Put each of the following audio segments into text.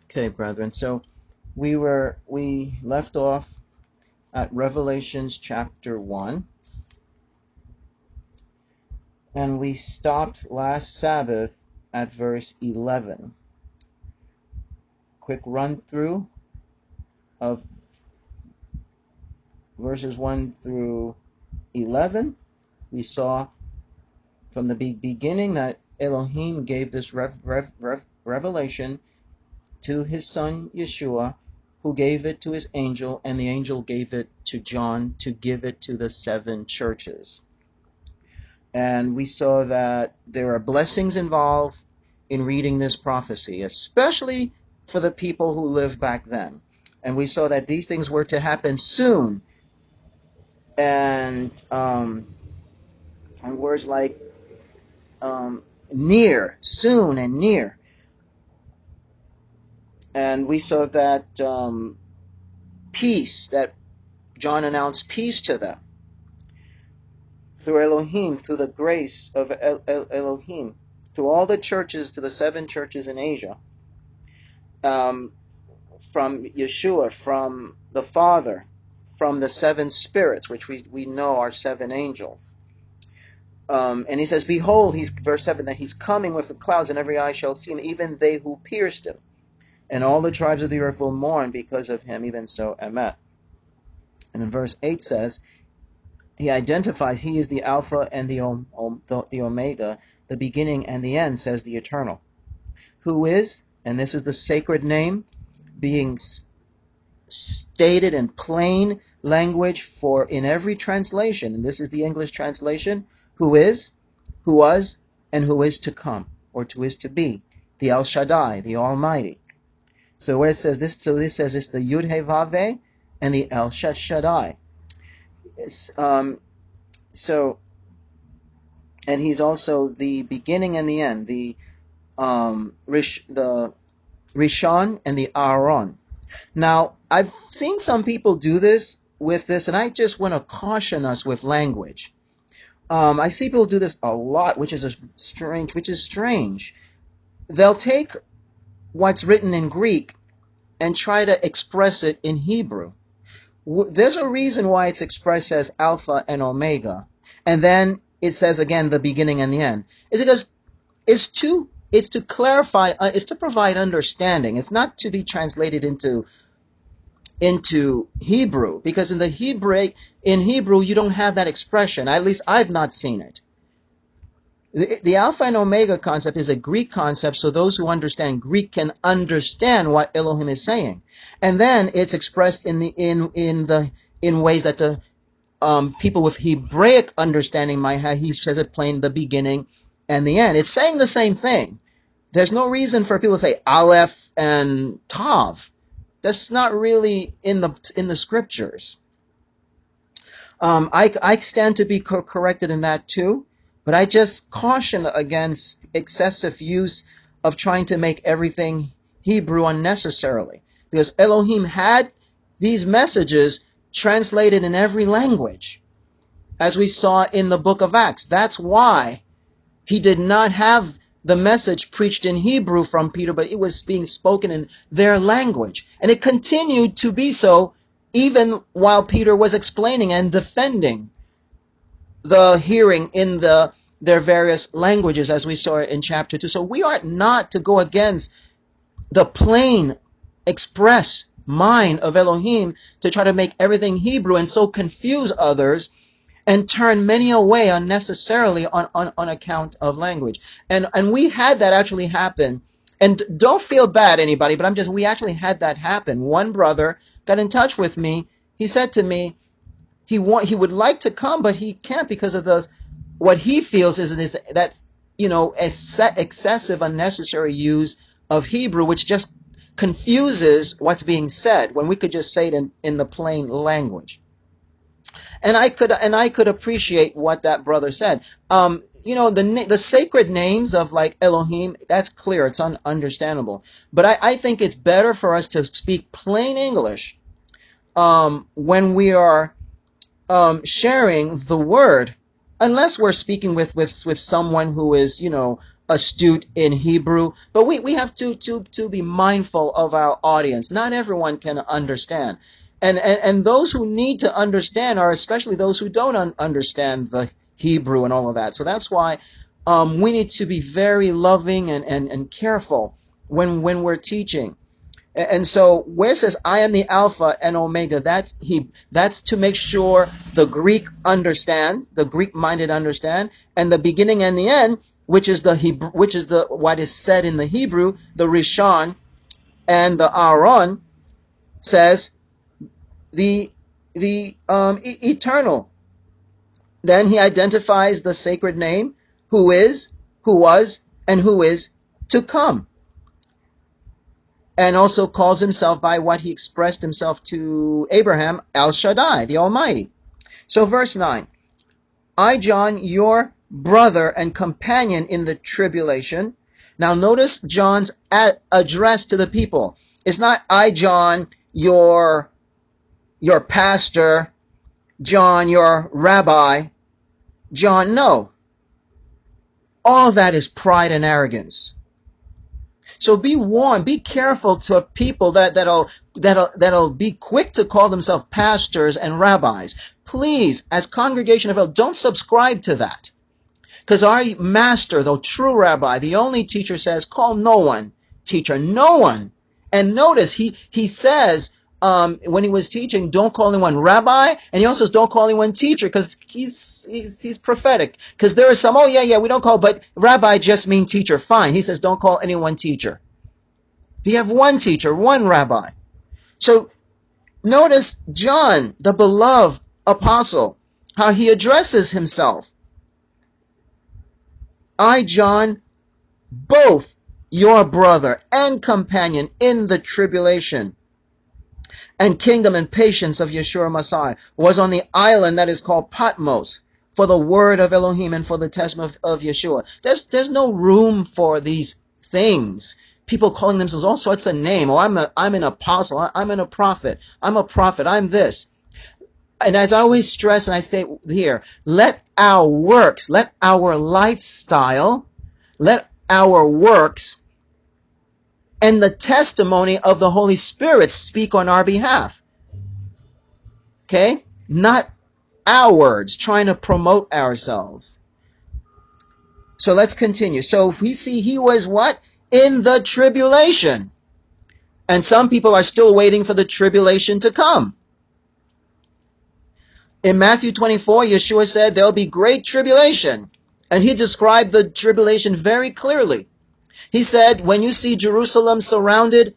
Okay, brethren. So we left off at Revelations chapter 1, and we stopped last Sabbath at verse 11. Quick run through of verses 1 through 11. We saw from the beginning that Elohim gave this revelation to his son Yeshua, who gave it to his angel, and the angel gave it to John to give it to the 7 churches. And we saw that there are blessings involved in reading this prophecy, especially for the people who lived back then. And we saw that these things were to happen soon. And words like near, soon, and near. And we saw that peace, that John announced peace to them through Elohim, through the grace of Elohim, through all the churches, to the 7 churches in Asia, from Yeshua, from the Father, from the 7 spirits, which we know are 7 angels. And he says, behold, verse 7, that he's coming with the clouds, and every eye shall see him, even they who pierced him. And all the tribes of the earth will mourn because of him, even so, Emet. And in verse 8 says, he identifies, he is the Alpha and the Omega, the beginning and the end, says the Eternal. Who is, and this is the sacred name, being stated in plain language for in every translation, and this is the English translation, who is, who was, and who is to come, or who is to be, the El Shaddai, the Almighty. So where it says this, this says it's the Yud He Vav He and the El Shaddai. And he's also the beginning and the end, the Rishon and the Aaron. Now, I've seen some people do this with this, and I just want to caution us with language. I see people do this a lot, which is strange. They'll take what's written in Greek and try to express it in Hebrew. There's a reason why it's expressed as Alpha and Omega, and then it says again the beginning and the end. It's because it's to clarify, it's to provide understanding. It's not to be translated into Hebrew, because in Hebrew you don't have that expression. At least I've not seen it. The Alpha and Omega concept is a Greek concept, so those who understand Greek can understand what Elohim is saying, and then it's expressed in ways that the people with Hebraic understanding might have. He says it plain, the beginning and the end. It's saying the same thing. There's no reason for people to say Aleph and Tav. That's not really in the scriptures. I stand to be corrected in that too, but I just caution against excessive use of trying to make everything Hebrew unnecessarily, because Elohim had these messages translated in every language, as we saw in the book of Acts. That's why he did not have the message preached in Hebrew from Peter, but it was being spoken in their language. And it continued to be so even while Peter was explaining and defending the hearing in their various languages, as we saw in chapter 2. So we are not to go against the plain express mind of Elohim to try to make everything Hebrew and so confuse others and turn many away unnecessarily on account of language. And we had that actually happen. And don't feel bad, anybody, but we actually had that happen. One brother got in touch with me. He said to me, he would like to come, but he can't because of what he feels is that, excessive, unnecessary use of Hebrew, which just confuses what's being said when we could just say it in the plain language. And I could appreciate what that brother said. The sacred names of like Elohim, that's clear. It's understandable. But I think it's better for us to speak plain English when we are sharing the word, unless we're speaking with someone who is, astute in Hebrew, but we have to be mindful of our audience. Not everyone can understand. And those who need to understand are especially those who don't understand the Hebrew and all of that. So that's why we need to be very loving and careful when we're teaching. And so where it says I am the Alpha and Omega, that's to make sure the Greek understand, the Greek minded understand, and the beginning and the end, which is the Hebrew, which is the what is said in the Hebrew, the Rishon and the Aaron says the eternal. Then he identifies the sacred name, who is, who was, and who is to come, and also calls himself by what he expressed himself to Abraham, El Shaddai, the Almighty. So verse 9, I, John, your brother and companion in the tribulation. Now notice John's address to the people. It's not I, John, your pastor, John, your rabbi, John, no. All that is pride and arrogance. So be warned, be careful to people that'll be quick to call themselves pastors and rabbis. Please, as congregation of Israel, don't subscribe to that. Because our master, the true rabbi, the only teacher, says, call no one teacher, no one. And notice he says, when he was teaching, don't call anyone rabbi, and he also says, don't call anyone teacher, because he's prophetic. Because there are some, oh yeah, we don't call, but rabbi just mean teacher, fine. He says, don't call anyone teacher. You have one teacher, one rabbi. So notice John, the beloved apostle, how he addresses himself. I, John, both your brother and companion in the tribulation and kingdom and patience of Yeshua Messiah, was on the island that is called Patmos for the word of Elohim and for the testimony of Yeshua. There's no room for these things. People calling themselves all sorts of names. Oh, I'm an apostle. I'm a prophet. I'm this. And as I always stress, and I say here, let our works, let our lifestyle, let our works and the testimony of the Holy Spirit speak on our behalf. Okay? Not our words trying to promote ourselves. So let's continue. So we see he was what? In the tribulation. And some people are still waiting for the tribulation to come. In Matthew 24, Yeshua said there'll be great tribulation. And he described the tribulation very clearly. He said, when you see Jerusalem surrounded,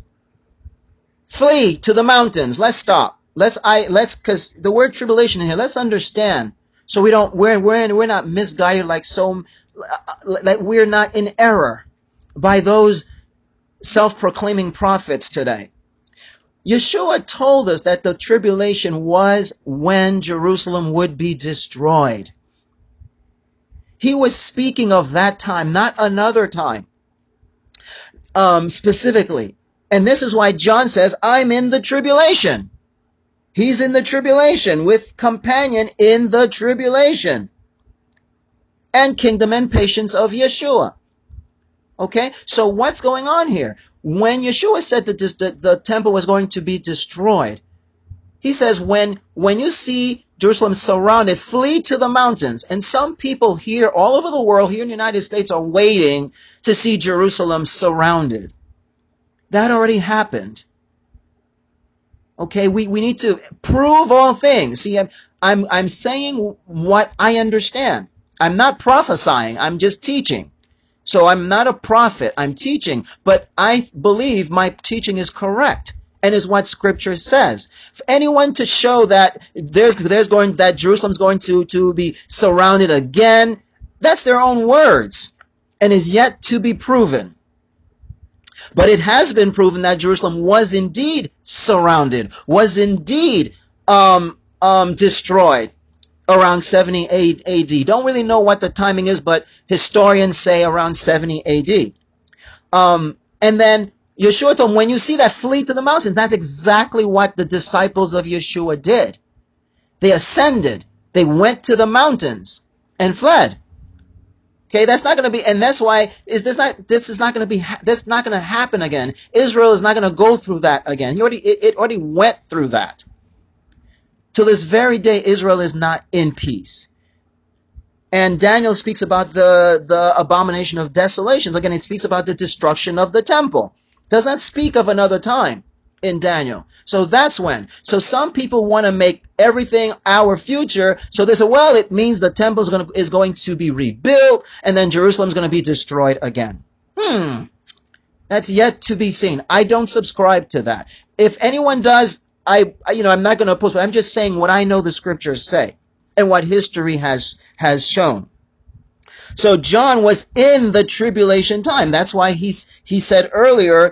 flee to the mountains. Let's stop. Cause the word tribulation here, let's understand. So we're not misguided like we're not in error by those self-proclaiming prophets today. Yeshua told us that the tribulation was when Jerusalem would be destroyed. He was speaking of that time, not another time, specifically. And this is why John says, I'm in the tribulation. He's in the tribulation with companion in the tribulation and kingdom and patience of Yeshua. Okay, so what's going on here? When Yeshua said that the temple was going to be destroyed, he says, when you see Jerusalem surrounded, flee to the mountains. And some people here, all over the world, here in the United States, are waiting to see Jerusalem surrounded. That already happened. Okay, we need to prove all things. See, I'm saying what I understand. I'm not prophesying. I'm just teaching. So I'm not a prophet. I'm teaching, but I believe my teaching is correct and is what Scripture says. For anyone to show that that Jerusalem's going to be surrounded again, that's their own words and is yet to be proven. But it has been proven that Jerusalem was indeed surrounded, was indeed destroyed around 70 AD. Don't really know what the timing is, but historians say around 70 AD. And then Yeshua told them, when you see that, flee to the mountains. That's exactly what the disciples of Yeshua did. They ascended. They went to the mountains and fled. Okay, that's not going to be, and that's why this is not going to be, that's not going to happen again. Israel is not going to go through that again. It already went through that. Till this very day, Israel is not in peace. And Daniel speaks about the abomination of desolations. Again, it speaks about the destruction of the temple. Does not speak of another time in Daniel. So that's when. So some people want to make everything our future. So they say, well, it means the temple is going to be rebuilt and then Jerusalem is going to be destroyed again. That's yet to be seen. I don't subscribe to that. If anyone does, I'm not going to oppose, but I'm just saying what I know the scriptures say and what history has shown. So John was in the tribulation time. That's why he said earlier,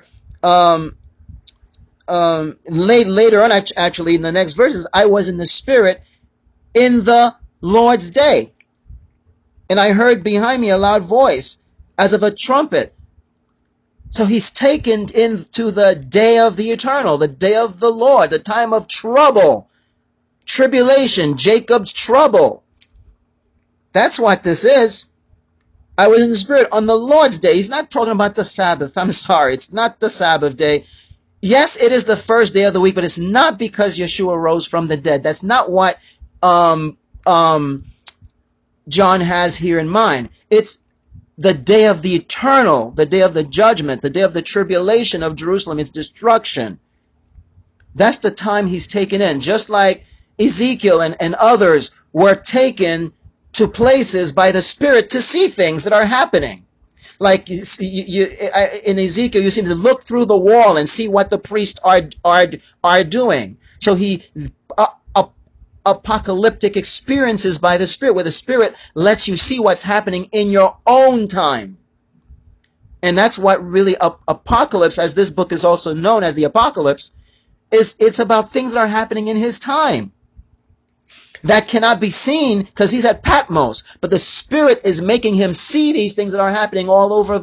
later on, actually in the next verses, I was in the Spirit in the Lord's day, and I heard behind me a loud voice as of a trumpet. So he's taken into the day of the eternal, the day of the Lord, the time of trouble, tribulation, Jacob's trouble. That's what this is. I was in the Spirit on the Lord's day. He's not talking about the Sabbath. I'm sorry. It's not the Sabbath day. Yes, it is the first day of the week, but it's not because Yeshua rose from the dead. That's not what John has here in mind. It's the day of the eternal, the day of the judgment, the day of the tribulation of Jerusalem, its destruction. That's the time he's taken in. Just like Ezekiel and others were taken to places by the Spirit to see things that are happening. Like in Ezekiel, you seem to look through the wall and see what the priests are doing. So he apocalyptic experiences by the Spirit, where the Spirit lets you see what's happening in your own time. And that's what really apocalypse, as this book is also known as the Apocalypse, it's about things that are happening in his time that cannot be seen because he's at Patmos, but the Spirit is making him see these things that are happening all over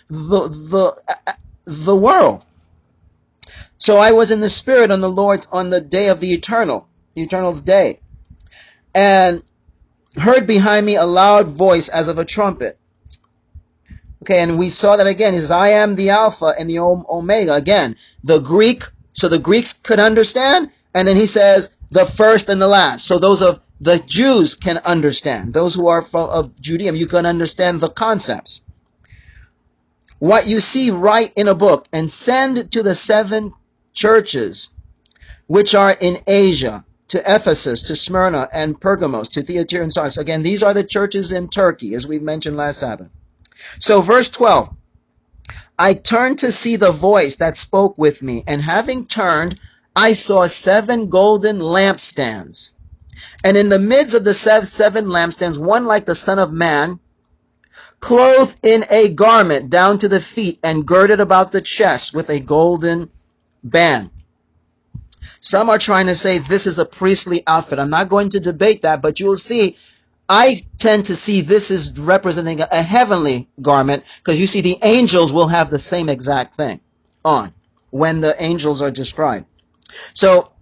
the world. So I was in the Spirit on the day of the eternal's day, and heard behind me a loud voice as of a trumpet. Okay, and we saw that again. He says, I am the Alpha and the Omega. Again, the Greeks could understand, and then he says, the first and the last. So those of the Jews can understand. Those who are of Judaism, you can understand the concepts. What you see, write in a book and send to the 7 churches which are in Asia, to Ephesus, to Smyrna, and Pergamos, to Thyatira and Sardis. Again, these are the churches in Turkey, as we mentioned last Sabbath. So verse 12, I turned to see the voice that spoke with me, and having turned, I saw 7 golden lampstands. And in the midst of the 7 lampstands, one like the Son of Man, clothed in a garment down to the feet, and girded about the chest with a golden band. Some are trying to say this is a priestly outfit. I'm not going to debate that, but you'll see, I tend to see this is representing a heavenly garment, because you see the angels will have the same exact thing on when the angels are described. So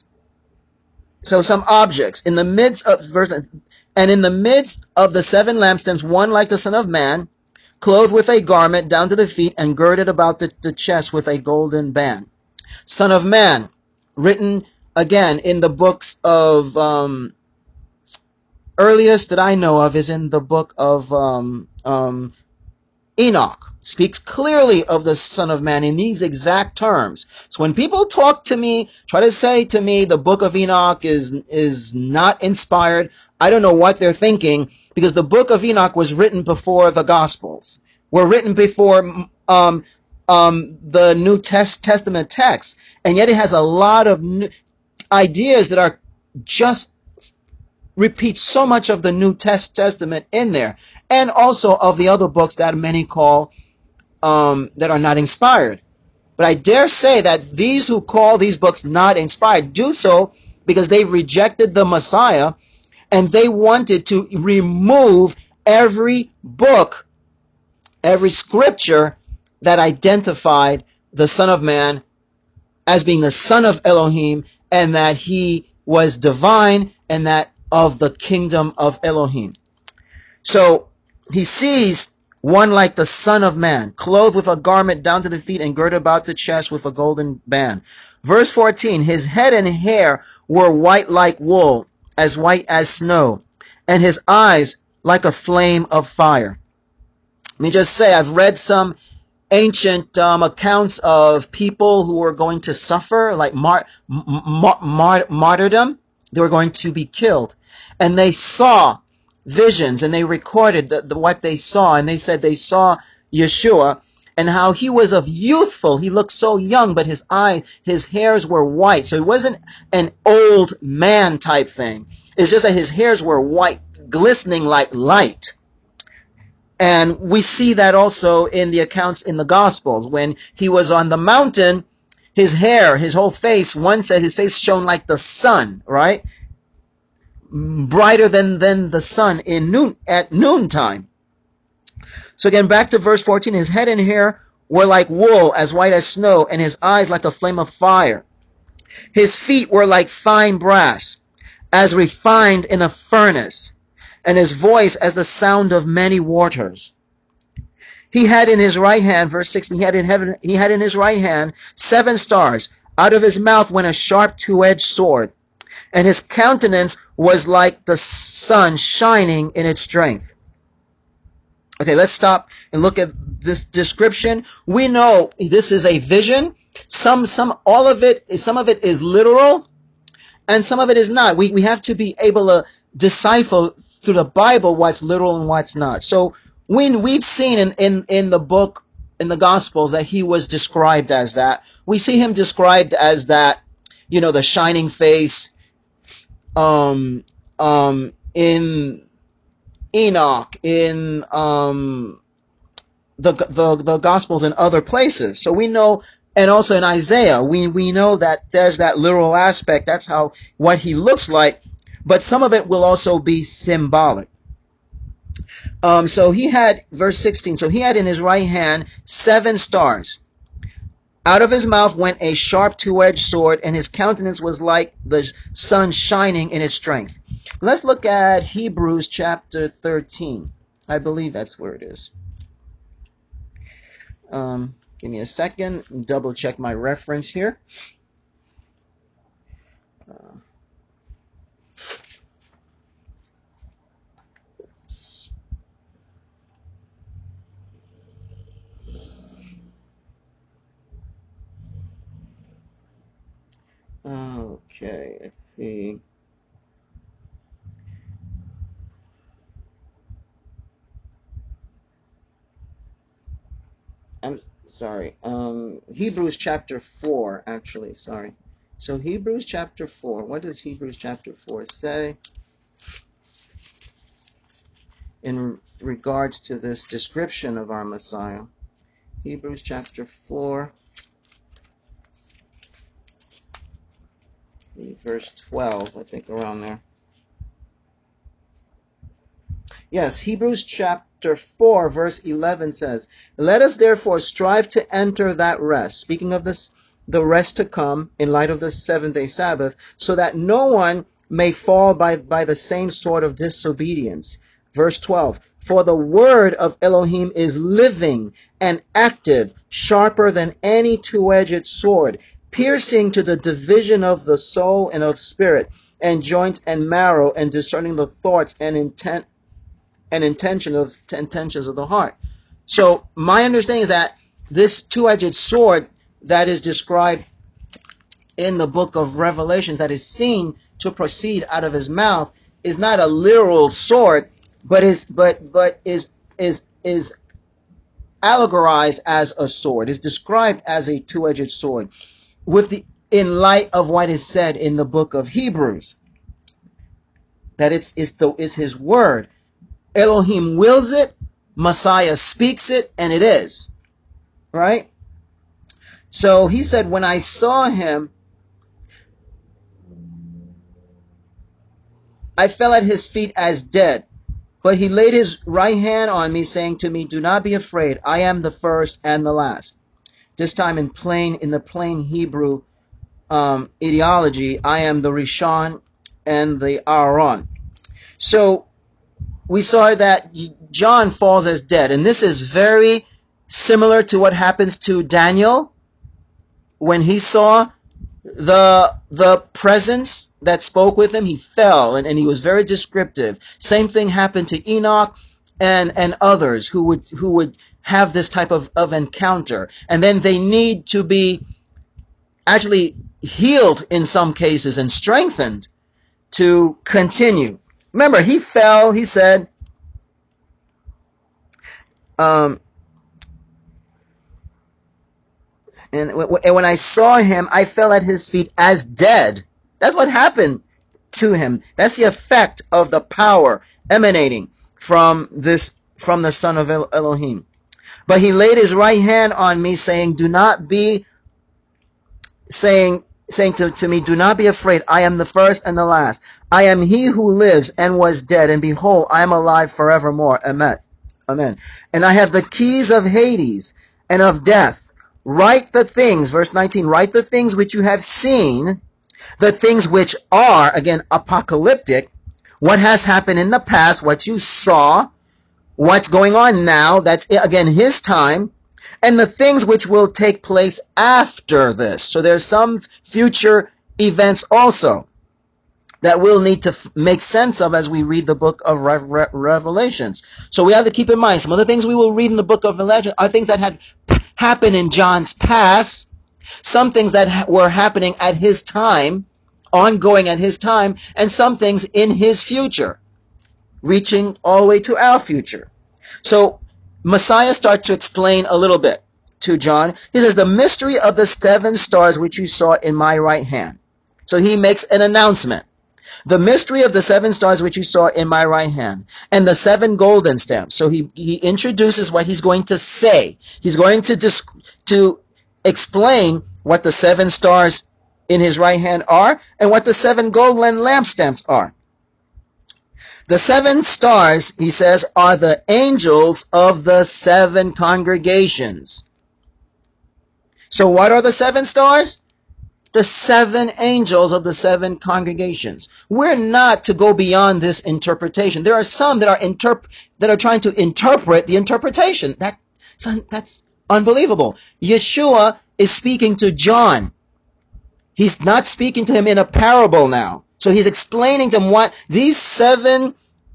some objects in the midst of in the midst of the 7 lampstands, one like the Son of Man, clothed with a garment down to the feet, and girded about the chest with a golden band. Son of Man, written again in the books of earliest that I know of is in the book of Enoch. Speaks clearly of the Son of Man in these exact terms. So when people talk to me, try to say to me the book of Enoch is not inspired, I don't know what they're thinking, because the book of Enoch was written before the Gospels. Were written before the New Testament text, and yet it has a lot of ideas that are just repeat so much of the New Testament in there, and also of the other books that many call that are not inspired. But I dare say that these who call these books not inspired do so because they've rejected the Messiah, and they wanted to remove every book, every scripture that identified the Son of Man as being the Son of Elohim, and that he was divine, and that of the kingdom of Elohim. So he sees one like the Son of Man, clothed with a garment down to the feet and girded about the chest with a golden band. Verse 14, his head and hair were white like wool, as white as snow, and his eyes like a flame of fire. Let me just say, I've read some ancient accounts of people who were going to suffer, like martyrdom. They were going to be killed. And they saw visions, and they recorded what they saw, and they said they saw Yeshua, and how he was of youthful. He looked so young, but his hairs were white. So it wasn't an old man type thing. It's just that his hairs were white, glistening like light. And we see that also in the accounts in the Gospels. When he was on the mountain, his hair, his whole face, one says his face shone like the sun, right? Brighter than the sun at noontime. So again, back to verse 14, his head and hair were like wool, as white as snow, and his eyes like a flame of fire. His feet were like fine brass, as refined in a furnace, and his voice as the sound of many waters. He had in his right hand, verse 16, he had in his right hand 7 stars. Out of his mouth went a sharp two-edged sword, and his countenance was like the sun shining in its strength. Okay, let's stop and look at this description. We know this is a vision. All of it, some of it is literal, and some of it is not. We have to be able to decipher through the Bible what's literal and what's not. So when we've seen in the book, in the Gospels, that he was described as that. We see him described as that, the shining face, in Enoch, in, the Gospels and other places. So we know, and also in Isaiah, we know that there's that literal aspect. That's what he looks like, but some of it will also be symbolic. So he had, verse 16, so he had in his right hand 7 stars. Out of his mouth went a sharp two-edged sword, and his countenance was like the sun shining in its strength. Let's look at Hebrews chapter 13. I believe that's where it is. Give me a second. Double check my reference here. Okay, let's see. I'm sorry. Hebrews chapter 4, actually, sorry. So Hebrews chapter 4. What does Hebrews chapter 4 say in regards to this description of our Messiah? Hebrews chapter 4, verse 12, I think, around there. Yes, Hebrews chapter 4, verse 11 says, let us therefore strive to enter that rest. Speaking of this, the rest to come in light of the 7-day Sabbath, so that no one may fall by the same sort of disobedience. Verse 12, for the word of Elohim is living and active, sharper than any two-edged sword, piercing to the division of the soul and of spirit, and joints and marrow, and discerning the thoughts and intentions of the heart. So my understanding is that this two-edged sword that is described in the book of Revelations, that is seen to proceed out of his mouth, is not a literal sword, but is allegorized as a sword, is described as a two-edged sword, in light of what is said in the book of Hebrews, that it's his word. Elohim wills it, Messiah speaks it, and it is. Right? So he said, when I saw him, I fell at his feet as dead. But he laid his right hand on me, saying to me, do not be afraid. I am the first and the last. This time in the plain Hebrew ideology, I am the Rishon and the Aaron. So we saw that John falls as dead, and this is very similar to what happens to Daniel when he saw the presence that spoke with him. He fell, and he was very descriptive. Same thing happened to Enoch and others who would have this type of encounter, and then they need to be actually healed in some cases and strengthened to continue. Remember, he fell, he said, um, and when I saw him, I fell at his feet as dead. That's what happened to him. That's the effect of the power emanating from the Son of Elohim. But he laid his right hand on me, saying, "Do not be saying to me, do not be afraid. I am the first and the last. I am he who lives and was dead, and behold, I am alive forevermore." Amen. Amen. And I have the keys of Hades and of death. Write the things, verse 19, write the things which you have seen, the things which are, again, apocalyptic, what has happened in the past, what you saw, what's going on now, that's, again, his time, and the things which will take place after this. So there's some future events also that we'll need to make sense of as we read the book of Revelations. So we have to keep in mind some of the things we will read in the book of Revelation are things that had happened in John's past, some things that were happening at his time, ongoing at his time, and some things in his future, reaching all the way to our future. So Messiah starts to explain a little bit to John. He says, the mystery of the 7 stars which you saw in my right hand. So he makes an announcement. The mystery of the 7 stars which you saw in my right hand, and the 7 golden stamps. So he introduces what he's going to say. He's going to explain what the 7 stars in his right hand are and what the 7 golden lampstands are. The 7 stars, he says, are the angels of the 7 congregations. So what are the 7 stars? The 7 angels of the 7 congregations. We're not to go beyond this interpretation. There are some that are trying to interpret the interpretation. That's unbelievable. Yeshua is speaking to John. He's not speaking to him in a parable now. So he's explaining to him what these 7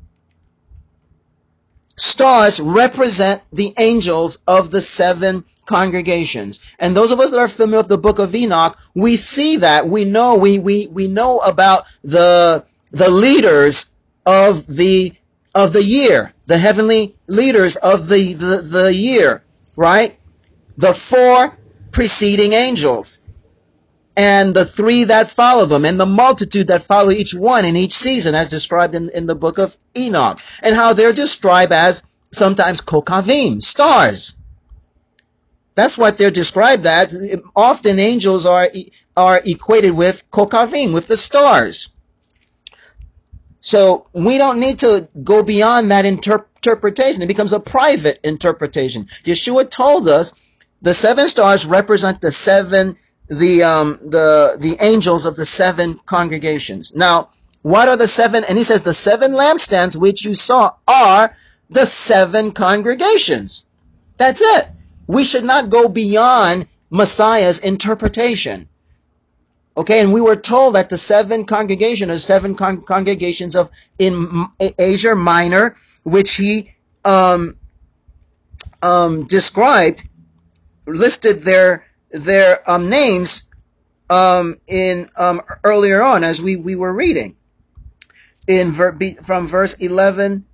stars represent the angels of the 7 congregations. And those of us that are familiar with the book of Enoch, we see that. We know about the leaders of the year, the heavenly leaders of the year, right? The 4 preceding angels, and the 3 that follow them, and the multitude that follow each one in each season, as described in the book of Enoch, and how they're described as sometimes kokavim, stars. That's what they're described as. Often angels are equated with kokavim, with the stars. So we don't need to go beyond that interpretation. It becomes a private interpretation. Yeshua told us the 7 stars represent the angels of the 7 congregations. Now, what are the 7? And he says the 7 lampstands which you saw are the 7 congregations. That's it. We should not go beyond Messiah's interpretation. Okay, and we were told that the 7 congregations are 7 congregations of in Asia Minor, which he described, listed their names in earlier on as we were reading from verse 11.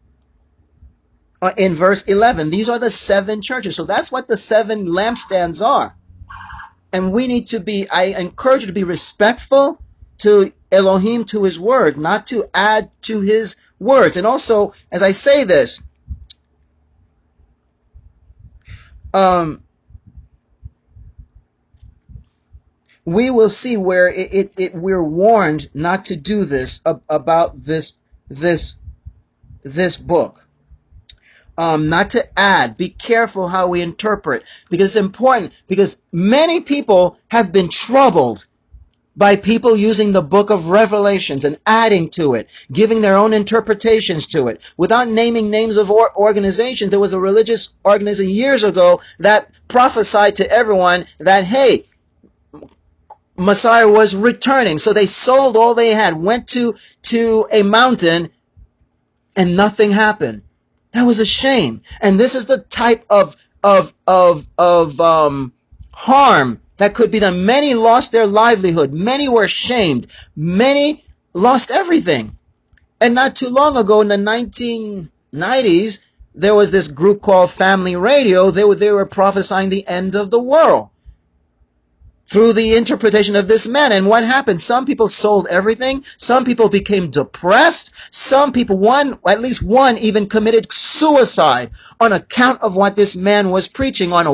In verse 11, these are the 7 churches. So that's what the 7 lampstands are. And we need to be, I encourage you to be respectful to Elohim, to his word, not to add to his words. And also, as I say this, we will see where we're warned not to do this about this book. Not to add. Be careful how we interpret, because it's important, because many people have been troubled by people using the book of Revelations and adding to it, giving their own interpretations to it, without naming names of organizations. There was a religious organization years ago that prophesied to everyone that, hey, Messiah was returning. So they sold all they had, went to a mountain, and nothing happened. That was a shame. And this is the type of harm that could be done. Many lost their livelihood. Many were shamed. Many lost everything. And not too long ago, in the 1990s, there was this group called Family Radio. They were prophesying the end of the world through the interpretation of this man. And what happened? Some people sold everything. Some people became depressed. Some people, at least one even committed suicide on account of what this man was preaching on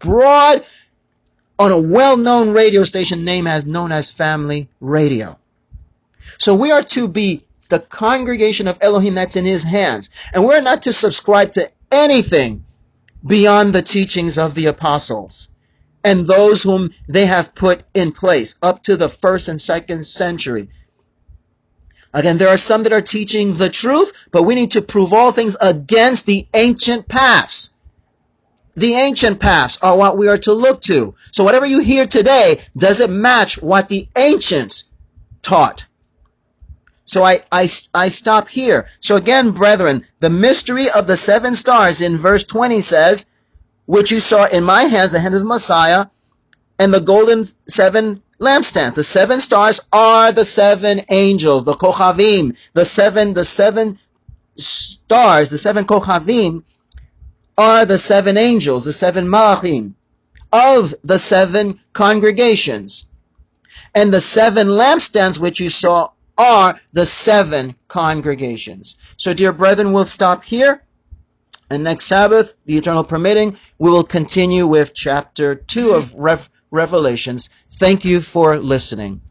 a well-known radio station known as Family Radio. So we are to be the congregation of Elohim that's in his hands. And we're not to subscribe to anything beyond the teachings of the apostles and those whom they have put in place up to the 1st and 2nd century. Again, there are some that are teaching the truth, but we need to prove all things against the ancient paths. The ancient paths are what we are to look to. So whatever you hear today, does it match what the ancients taught? So I stop here. So again, brethren, the mystery of the 7 stars in verse 20 says, which you saw in my hands, the hand of the Messiah, and the golden 7 lampstands. The 7 stars are the 7 angels, the Kochavim. The seven stars, the 7 Kochavim, are the 7 angels, the 7 Malachim of the 7 congregations. And the 7 lampstands which you saw are the 7 congregations. So dear brethren, we'll stop here. And next Sabbath, the eternal permitting, we will continue with chapter 2 of Revelations. Thank you for listening.